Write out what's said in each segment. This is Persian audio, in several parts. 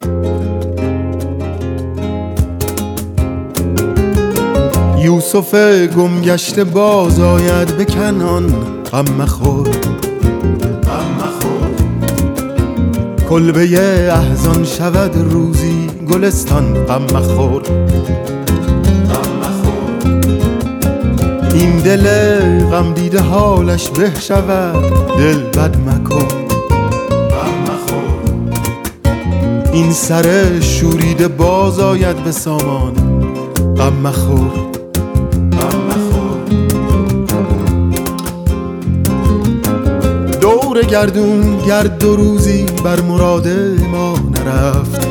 یوسف گم گشته باز آید به کنعان، غم مخور کلبه احزان شود روزی گلستان، غم مخور این دل غم دیده حالش به شود، دل بد مکن این سر شوریده باز آید به سامان، غم مخور دور گردون گرد و روزی بر مراد ما نرفت،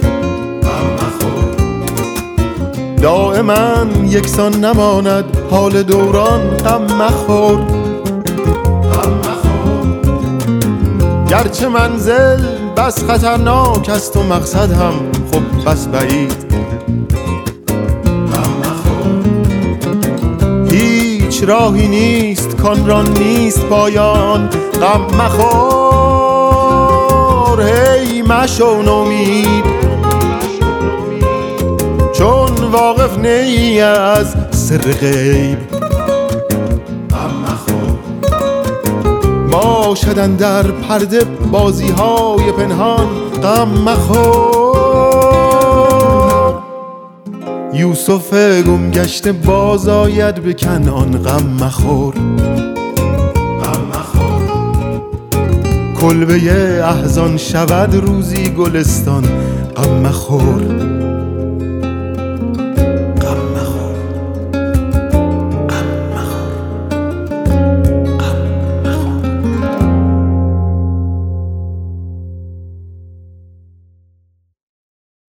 دائما یکسان نماند حال دوران، غم مخور گرچه منزل بس خطرناک است و مقصد هم خب بس بعید، هیچ راهی نیست کان را نیست پایان، غم مخور هی مشو نومید چون واقف نی از سر غیب، باشد اندر پرده بازی های پنهان، غم مخور یوسف گم گشته باز آید به کنعان، غم مخور کلبه احزان شود روزی گلستان، غم مخور